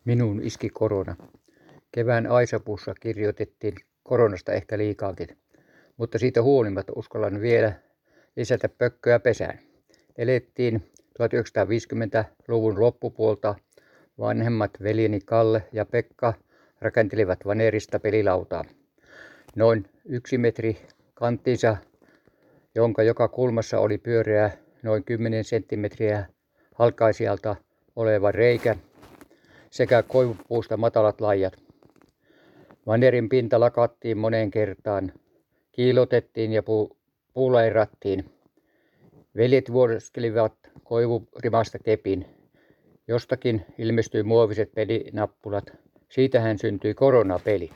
Minuun iski korona. Kevään aisapuussa kirjoitettiin koronasta ehkä liikaakin, mutta siitä huolimatta uskallan vielä lisätä pökköä pesään. Elettiin 1950-luvun loppupuolta. Vanhemmat veljeni Kalle ja Pekka rakentelivat vaneerista pelilautaa. Noin 1 metri kanttinsa, jonka joka kulmassa oli pyöreä noin 10 senttimetriä halkaisijalta oleva reikä sekä koivupuusta matalat laijat. Vaneerin pinta lakattiin moneen kertaan, kiilotettiin ja puulairattiin. Veljet vuoroskelivat koivurimasta kepin. Jostakin ilmestyi muoviset pelinappulat. Siitähän syntyi koronapeli.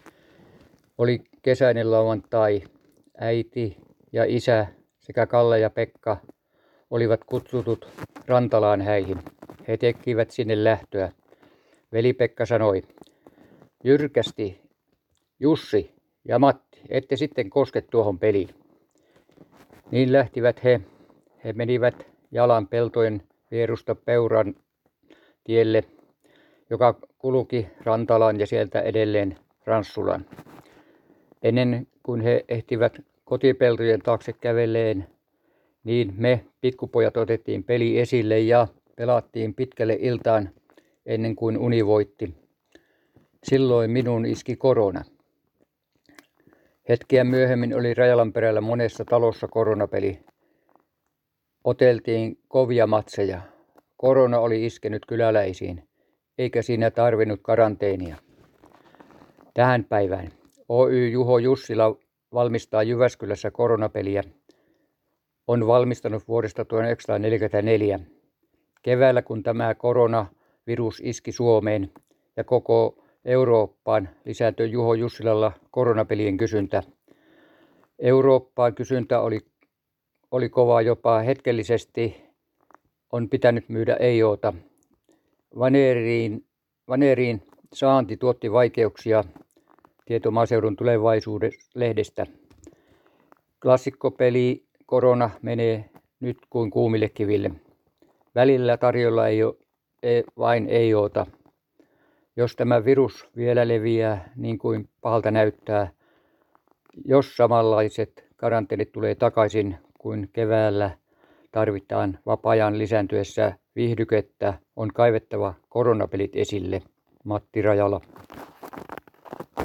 Oli kesäinen lauantai. Äiti ja isä sekä Kalle ja Pekka olivat kutsutut Rantalaan häihin. He tekivät sinne lähtöä. Veli-Pekka sanoi jyrkästi: Jussi ja Matti, ette sitten koske tuohon peliin. Niin lähtivät he. He menivät jalan peltojen vierusta Peuran tielle, joka kulki Rantalaan ja sieltä edelleen Ranssulaan. Ennen kuin he ehtivät kotipeltojen taakse käveleen, niin me pikkupojat otettiin peli esille ja pelattiin pitkälle iltaan ennen kuin uni voitti. Silloin minuun iski korona. Hetkeä myöhemmin oli Rajalanperällä monessa talossa koronapeli. Oteltiin kovia matseja. Korona oli iskenyt kyläläisiin, eikä siinä tarvinnut karanteenia. Tähän päivään Oy Juho Jussila valmistaa Jyväskylässä koronapeliä. On valmistanut vuodesta 1944. Keväällä, kun tämä koronavirus iski Suomeen ja koko Eurooppaan, lisääntyi Juho Jussilalla koronapelien kysyntä. Eurooppaan kysyntä oli kova, jopa hetkellisesti on pitänyt myydä EIOta. Vaneeriin saanti tuotti vaikeuksia. Tieto Maaseudun Tulevaisuuden-lehdestä. Klassikkopeli korona menee nyt kuin kuumille kiville. Välillä tarjolla ei ole vain EIOta. Jos tämä virus vielä leviää niin kuin pahalta näyttää, jos samanlaiset karanteenit tulee takaisin kuin keväällä tarvitaan vapaa-ajan lisääntyessä viihdykettä, on kaivettava koronapelit esille. Matti Rajala.